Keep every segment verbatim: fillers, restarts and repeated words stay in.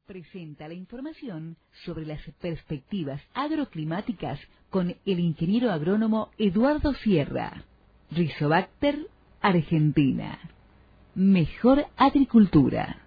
Presenta la información sobre las perspectivas agroclimáticas con el ingeniero agrónomo Eduardo Sierra. Rizobacter, Argentina. Mejor agricultura.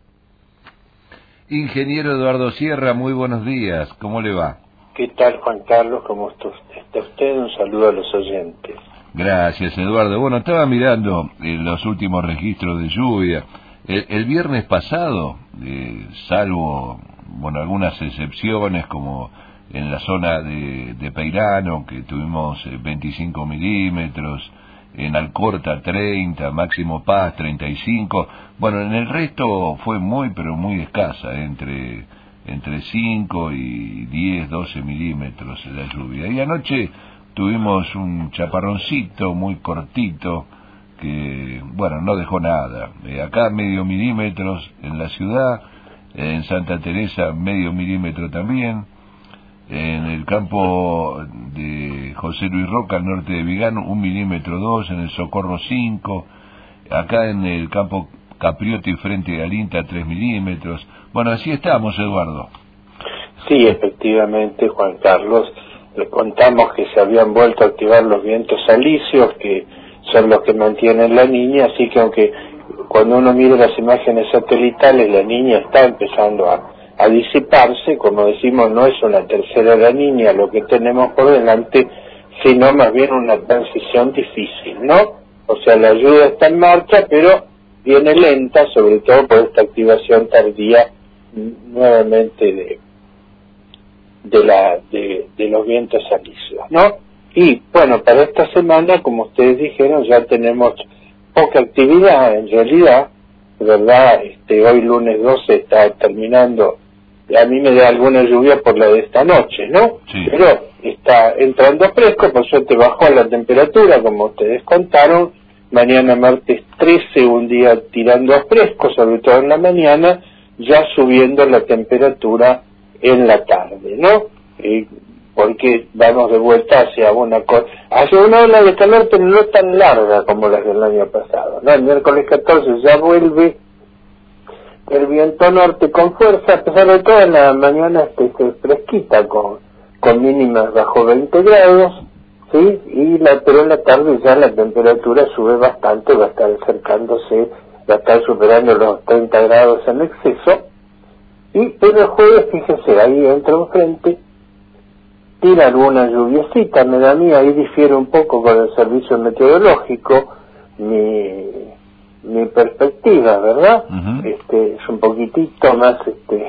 Ingeniero Eduardo Sierra, muy buenos días. ¿Cómo le va? ¿Qué tal, Juan Carlos? ¿Cómo está usted? Un saludo a los oyentes. Gracias, Eduardo. Bueno, estaba mirando eh, los últimos registros de lluvia. El, el viernes pasado, eh, salvo bueno algunas excepciones como en la zona de, de Peirano, que tuvimos eh, veinticinco milímetros, en Alcorta treinta, Máximo Paz treinta y cinco, bueno, en el resto fue muy pero muy escasa, entre entre cinco y diez, doce milímetros la lluvia. Y anoche tuvimos un chaparroncito muy cortito que, bueno, no dejó nada. Eh, acá medio milímetros en la ciudad, en Santa Teresa medio milímetro también, en el campo de José Luis Roca, al norte de Vigano, un milímetro dos, en el Socorro cinco, acá en el campo Capriotti frente al INTA tres milímetros. Bueno, así estamos, Eduardo. Sí, efectivamente, Juan Carlos, le contamos que se habían vuelto a activar los vientos alisios, que son los que mantienen la niña, así que aunque cuando uno mira las imágenes satelitales la niña está empezando a, a disiparse, como decimos, no es una tercera la niña lo que tenemos por delante, sino más bien una transición difícil, ¿no? O sea, la ayuda está en marcha, pero viene lenta, sobre todo por esta activación tardía nuevamente de de la de, de los vientos alisios, ¿no? Y bueno, para esta semana, como ustedes dijeron, ya tenemos poca actividad en realidad, ¿verdad? Este, hoy lunes doce está terminando, a mí me da alguna lluvia por la de esta noche, ¿no? Sí. Pero está entrando fresco, por suerte bajó la temperatura, como ustedes contaron. Mañana martes trece, un día tirando a fresco, sobre todo en la mañana, ya subiendo la temperatura en la tarde, ¿no? Eh, porque vamos de vuelta hacia una cosa, hacia una ola de calor, pero no tan larga como las del año pasado, ¿no? El miércoles catorce ya vuelve el viento norte con fuerza, a pesar de todo en la mañana este, fresquita, con, con mínimas bajo veinte grados, ¿sí? Y la, pero en la tarde ya la temperatura sube bastante, va a estar acercándose, va a estar superando los treinta grados en exceso. Y pero el jueves, fíjese, ahí entra un frente, tira alguna lluviecita, me da a mí, ahí difiere un poco con el servicio meteorológico, mi, mi perspectiva, ¿verdad? Uh-huh. Este, es un poquitito más, este,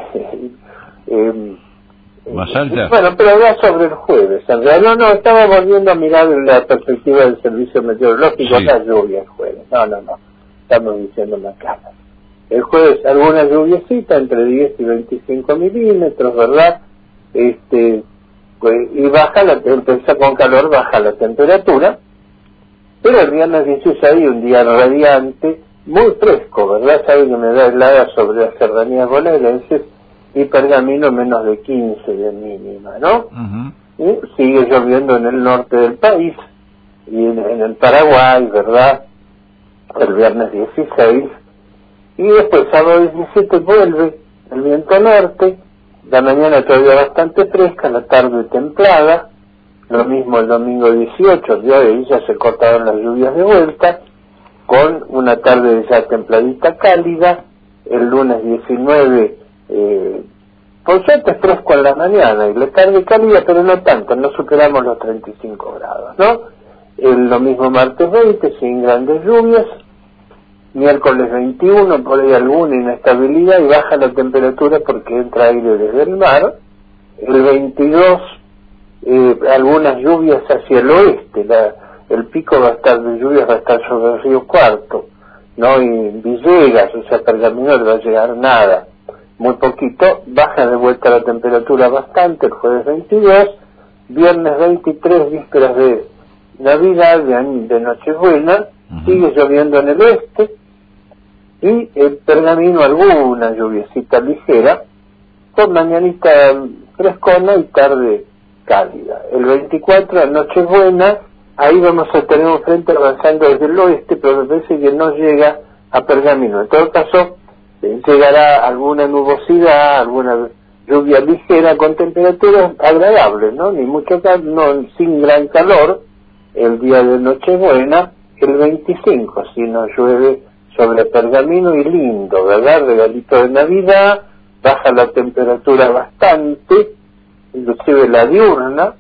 eh, más alta. Bueno, pero ya sobre el jueves, en realidad no, no, estaba volviendo a mirar la perspectiva del servicio meteorológico, sí. La lluvia el jueves, no, no, no, estamos diciendo más claro. El jueves alguna lluviecita entre diez y veinticinco milímetros, ¿verdad? Este, pues, y baja la, empieza con calor, baja la temperatura, pero el viernes dieciséis, un día radiante, muy fresco, ¿verdad? Sabe que me da helada sobre las serranías bonaerenses y Pergamino menos de quince de mínima, ¿no? Uh-huh. Y sigue lloviendo en el norte del país y en, en el Paraguay, ¿verdad? El viernes dieciséis. Y después, sábado diecisiete, vuelve el viento norte, la mañana todavía bastante fresca, la tarde templada, lo mismo el domingo dieciocho, el día de hoy ya se cortaron las lluvias de vuelta, con una tarde ya templadita cálida, el lunes diecinueve, eh, por suerte fresco en la mañana, y la tarde cálida, pero no tanto, no superamos los treinta y cinco grados, ¿no? El, lo mismo martes veinte, sin grandes lluvias. Miércoles veintiuno, por ahí alguna inestabilidad y baja la temperatura porque entra aire desde el mar. El veintidós, eh, algunas lluvias hacia el oeste, la, el pico va a estar de lluvias, va a estar sobre el río Cuarto, ¿no? Y Villegas, o sea, Pergamino no va a llegar nada, muy poquito, baja de vuelta la temperatura bastante el jueves veintidós, viernes veintitrés, vísperas de Navidad, de, de Nochebuena, uh-huh. Sigue lloviendo en el este, y el Pergamino alguna lluviecita ligera, con mañanita frescona y tarde cálida. El veinticuatro, Nochebuena, ahí vamos a tener un frente avanzando desde el oeste, pero me parece que no llega a Pergamino. En todo caso, eh, llegará alguna nubosidad, alguna lluvia ligera con temperaturas agradables, ¿no? Ni mucho calor, no, sin gran calor, el día de Nochebuena, el veinticinco, si no llueve sobre Pergamino y lindo, ¿verdad? Regalito de Navidad, baja la temperatura bastante, inclusive la diurna,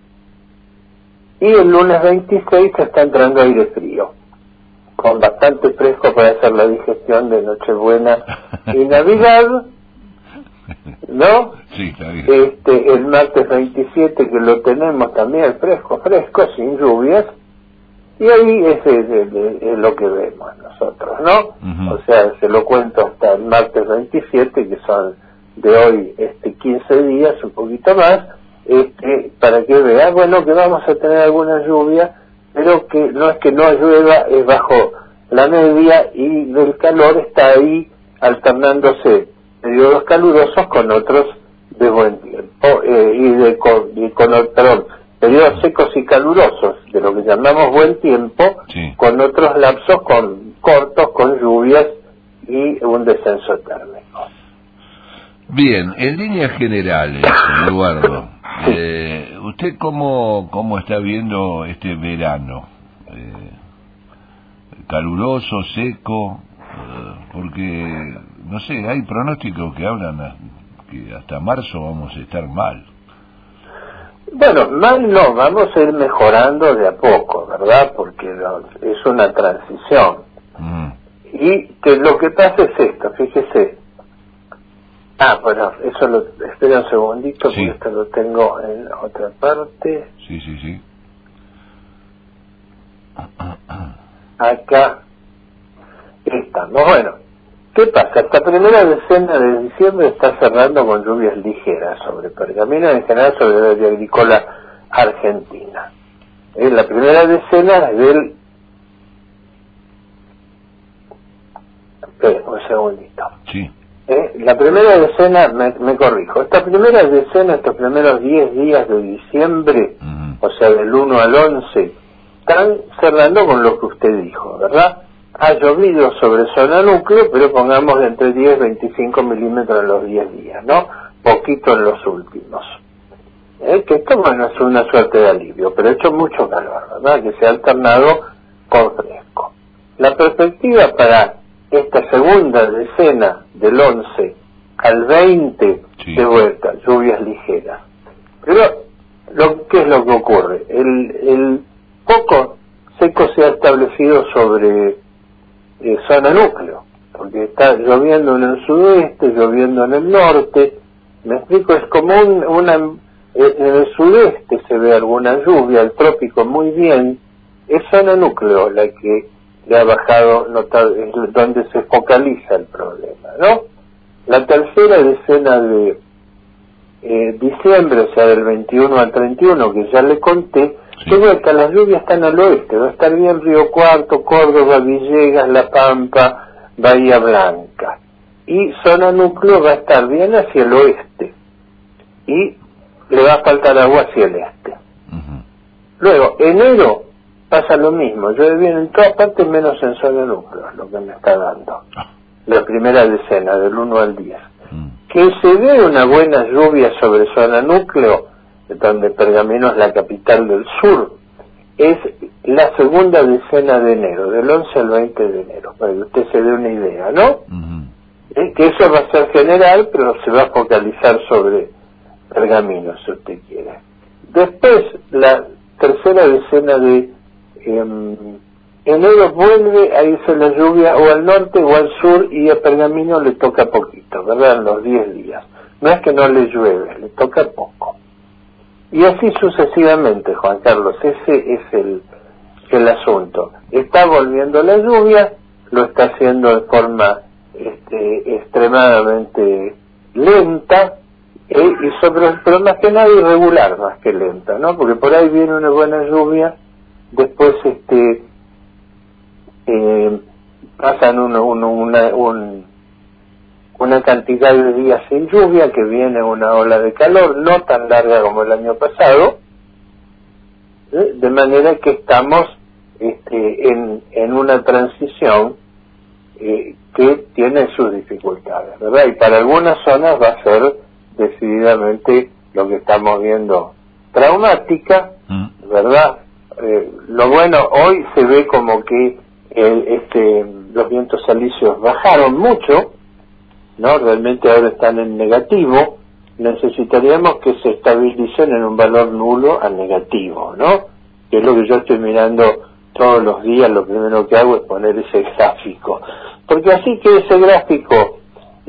y el lunes veintiséis está entrando aire frío, con bastante fresco para hacer la digestión de Nochebuena y Navidad, ¿no? Sí, está bien. Este, el martes veintisiete, que lo tenemos también fresco, fresco, sin lluvias, y ahí es, es, es, es lo que vemos nosotros, ¿no? Uh-huh. O sea, se lo cuento hasta el martes veintisiete, que son de hoy este quince días, un poquito más, este, para que vea, bueno, que vamos a tener alguna lluvia, pero que no es que no llueva, es bajo la media, y el calor está ahí alternándose periodos calurosos con otros de buen tiempo, eh, y, de, con, y con, perdón, periodos secos y calurosos, de lo que llamamos buen tiempo, sí, con otros lapsos con cortos, con lluvias y un descenso térmico. Bien, en líneas generales, Eduardo, sí. eh, ¿usted cómo, cómo está viendo este verano? Eh, ¿Caluroso, seco? Eh, porque, no sé, hay pronósticos que hablan a, que hasta marzo vamos a estar mal. Bueno, mal no, vamos a ir mejorando de a poco, ¿verdad? Porque no, es una transición. Mm. Y que lo que pasa es esto, fíjese. Ah, bueno, eso lo, espera un segundito, sí, porque esto lo tengo en otra parte. Sí, sí, sí. Acá estamos. Bueno, ¿qué pasa? Esta primera decena de diciembre está cerrando con lluvias ligeras sobre Pergamino, en general sobre el área agrícola argentina. Es la primera decena del... Espera un segundito. Sí. Eh, la primera decena, me, me corrijo, esta primera decena, estos primeros diez días de diciembre, uh-huh, o sea, del uno al once, están cerrando con lo que usted dijo, ¿verdad? Ha llovido sobre zona núcleo, pero pongamos de entre diez y veinticinco milímetros en los diez días, ¿no? Poquito en los últimos. ¿Eh? Que esto, bueno, es una suerte de alivio, pero ha hecho mucho calor, ¿verdad? Que se ha alternado con fresco. La perspectiva para esta segunda decena del once al veinte, sí, de vuelta, lluvias ligeras. Pero, lo, ¿qué es lo que ocurre? El, el poco seco se ha establecido sobre eh, zona núcleo, porque está lloviendo en el sudeste, lloviendo en el norte. Me explico, es como un, una, en el sudeste se ve alguna lluvia, el trópico muy bien, es zona núcleo la que le ha bajado, notable, donde se focaliza el problema, ¿no? La tercera decena de eh, diciembre, o sea, del veintiuno al treinta y uno, que ya le conté, sí, de vuelta, las lluvias están al oeste, va a estar bien Río Cuarto, Córdoba, Villegas, La Pampa, Bahía Blanca, y zona núcleo va a estar bien hacia el oeste, y le va a faltar agua hacia el este. Uh-huh. Luego, enero, pasa lo mismo, llueve bien en todas partes menos en zona núcleo, lo que me está dando. La primera decena, del uno al diez. Mm. Que se dé una buena lluvia sobre zona núcleo, donde Pergamino es la capital del sur, es la segunda decena de enero, del once al veinte de enero, para que usted se dé una idea, ¿no? Mm-hmm. ¿Eh? Que eso va a ser general, pero se va a focalizar sobre Pergamino, si usted quiere. Después, la tercera decena de En enero vuelve a irse la lluvia o al norte o al sur, y a Pergamino le toca poquito, ¿verdad? En los diez días. No es que no le llueve, le toca poco. Y así sucesivamente, Juan Carlos, ese es el, el asunto. Está volviendo la lluvia, lo está haciendo de forma este, extremadamente lenta, eh, y sobre, pero más que nada irregular, más que lenta, ¿no? Porque por ahí viene una buena lluvia, después este eh, pasan uno, uno, una, un, una cantidad de días sin lluvia, que viene una ola de calor no tan larga como el año pasado, ¿eh? De manera que estamos este, en, en una transición eh, que tienen sus dificultades, ¿verdad? Y para algunas zonas va a ser decididamente lo que estamos viendo traumática, mm. ¿verdad? Eh, lo bueno, hoy se ve como que el, este, los vientos alisios bajaron mucho, ¿no? Realmente ahora están en negativo. Necesitaríamos que se estabilicen en un valor nulo a negativo, ¿no? Que es lo que yo estoy mirando todos los días. Lo primero que hago es poner ese gráfico, porque así que ese gráfico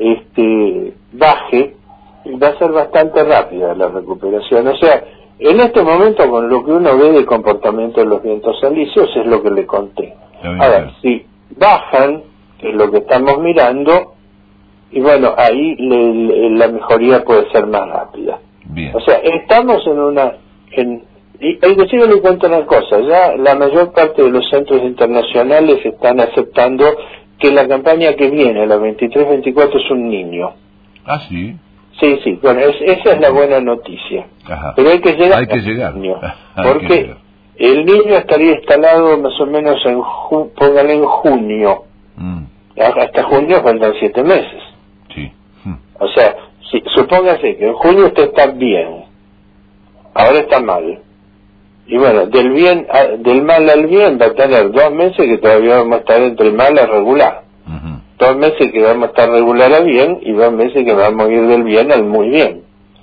este baje, va a ser bastante rápida la recuperación. O sea, en este momento, con lo que uno ve del comportamiento de los vientos alisios, es lo que le conté. Ahora, si bajan, que es lo que estamos mirando, y bueno, ahí le, le, la mejoría puede ser más rápida. Bien. O sea, estamos en una... En, y inclusive le cuento una cosa, ya la mayor parte de los centros internacionales están aceptando que la campaña que viene, la veintitrés veinticuatro, es un niño. Ah, sí. Sí, sí, bueno, es, esa es la buena noticia. Ajá. Pero hay que llegar, hay que llegar. Al niño, hay porque que llegar. El niño estaría instalado más o menos en, ju póngale en junio. Mm. Hasta junio faltan siete meses. Sí. Mm. O sea, si, supóngase que en junio usted está bien, ahora está mal. Y bueno, del bien a, del mal al bien va a tener dos meses que todavía vamos a estar entre mal a regular. Uh-huh. Dos meses que vamos a estar regular a bien y dos meses que vamos a ir del bien al muy bien.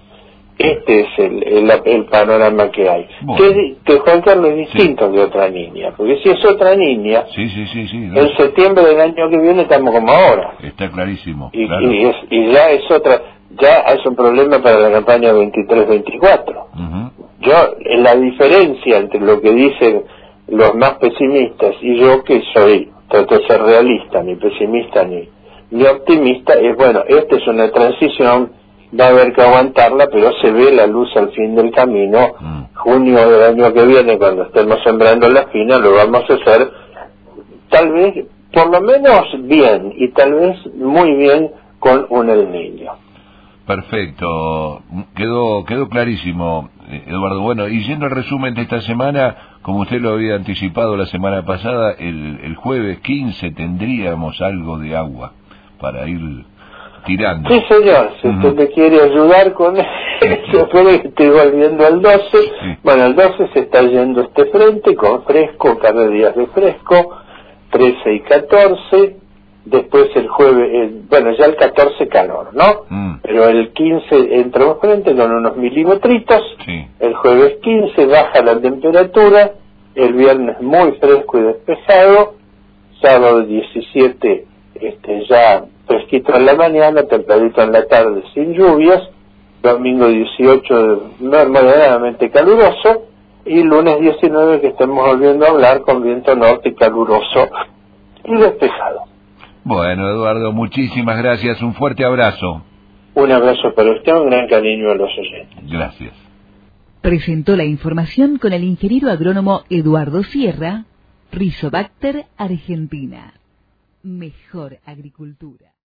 Este es el, el, el panorama que hay. Bueno. Que, que Juan Carlos es distinto sí. de otra niña, porque si es otra niña, sí, sí, sí, sí, en septiembre del año que viene estamos como ahora. Está clarísimo. Y, claro. y, es, y ya es otra, ya es un problema para la campaña veintitrés veinticuatro. Uh-huh. Yo, la diferencia entre lo que dicen los más pesimistas y yo, que soy, trato de ser realista, ni pesimista ni, ni optimista, es bueno, esta es una transición, va a haber que aguantarla, pero se ve la luz al fin del camino. Mm. Junio del año que viene, cuando estemos sembrando la fina, lo vamos a hacer, tal vez, por lo menos bien, y tal vez muy bien con un El Niño. Perfecto, quedó quedó clarísimo, Eduardo. Bueno, y yendo al resumen de esta semana, como usted lo había anticipado la semana pasada, el, el jueves quince tendríamos algo de agua para ir tirando. Sí, señor, si uh-huh. usted me quiere ayudar con eso, espero que estoy volviendo al doce. Sí. Bueno, el doce se está yendo este frente con fresco, cada día de fresco, trece y catorce. Después el jueves, eh, bueno, ya el catorce calor, ¿no? Mm. Pero el quince entra un frente con unos milimetritos, sí. El jueves quince baja la temperatura, el viernes muy fresco y despejado, sábado diecisiete este, ya fresquito en la mañana, templadito en la tarde sin lluvias, domingo dieciocho moderadamente caluroso, y lunes diecinueve que estemos volviendo a hablar con viento norte caluroso y despejado. Bueno, Eduardo, muchísimas gracias. Un fuerte abrazo. Un abrazo para usted, un gran cariño a los oyentes. Gracias. Presentó la información con el ingeniero agrónomo Eduardo Sierra, Rizobacter, Argentina. Mejor agricultura.